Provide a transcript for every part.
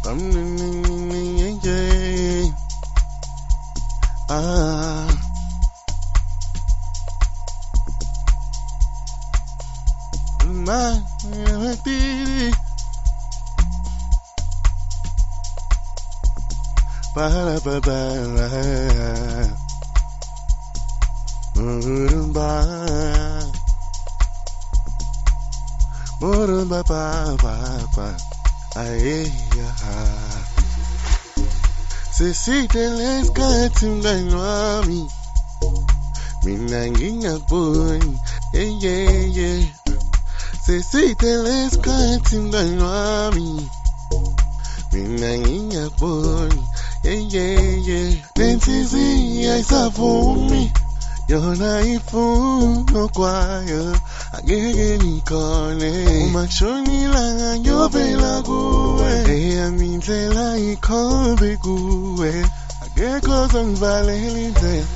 Sesitele skathi mngani wami mina ngingaboni Sesitele skathi mngani wami mina ngingaboni Nenhliziyo ayisavumi yona ifuna kwayo angeke ngikhone uma kushonilanga ngiyovela kuwe eyami indlela ikhombe kuwe akekho ozongivalela indlela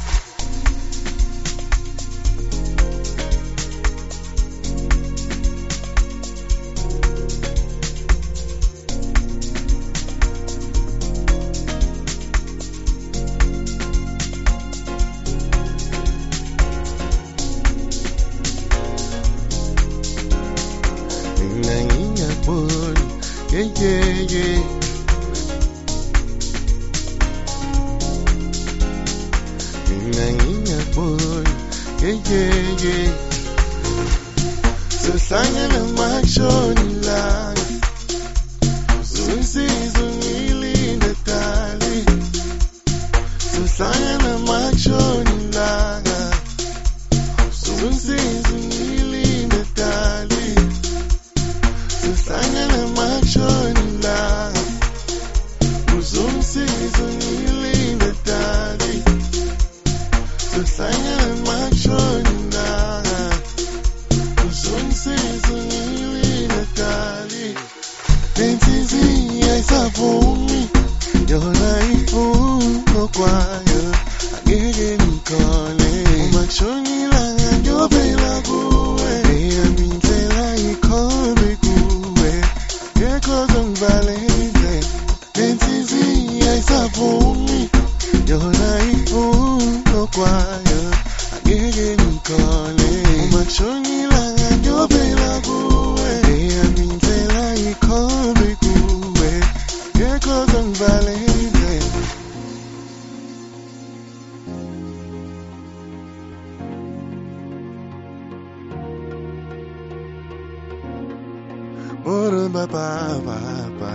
Sohlangana makushonilanga uzungisize ungilinde dali Sohlangana makushonilanga uzungisize ungilinde dali Sohlangana makushonilanga uzungisize ungilinde dali Sohlangana makushonilanga Nenhliziyo ayisavumi yona ifuna kwayo angeke ngikhone uma kushonilanga ngiyovela kuwe eyami indlela ikhombe kuwe akekho ozongivalela indlela Nenhliziyo ayisavumi yona ifuna kwayo angeke ngikhone uma kushonilanga ngiyovela kuwe eyami indlela ikhombe kuwe akekho ozongivalela indlela Ba ba ba ba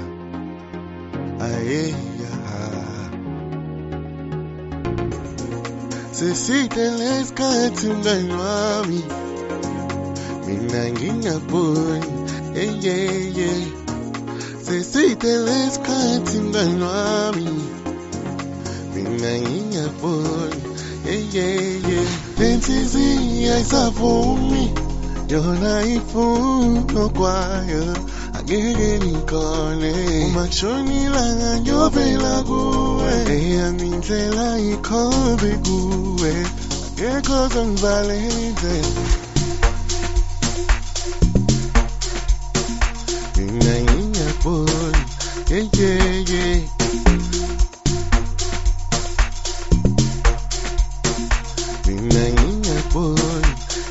Sesitele skathi mngani wami mina ngingaboni Sesitele skathi mngani wami mina ngingaboni Nenhliziyo ayisavumi yona ifuna kwayo angeke ngikhone uma kushonilanga ngiyovela kuwe eyami indlela ikhombe kuwe akekho ozongivalela indlela mina ngingaboni mina ngingaboni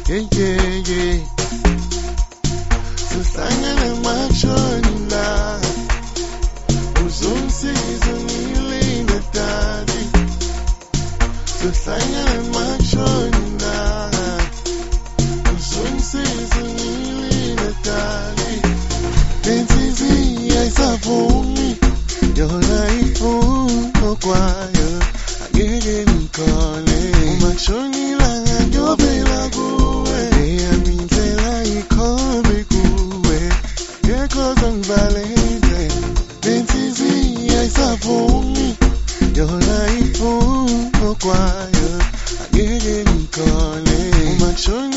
Sohlangana makushonilanga uzungisize ungilinde dali Sohlangana makushonilanga uzungisize ungilinde dali Nenhliziyo ayisavumi yona ifuna kwayo angeke ngikhone uma kushonilanga ngiyovela kuwe eyami indlela ikhombe kuwe akekho ozongivalela indlela Nenhliziyo ayisavumi yona ifuna kwayo angeke ngikhone uma kushonilanga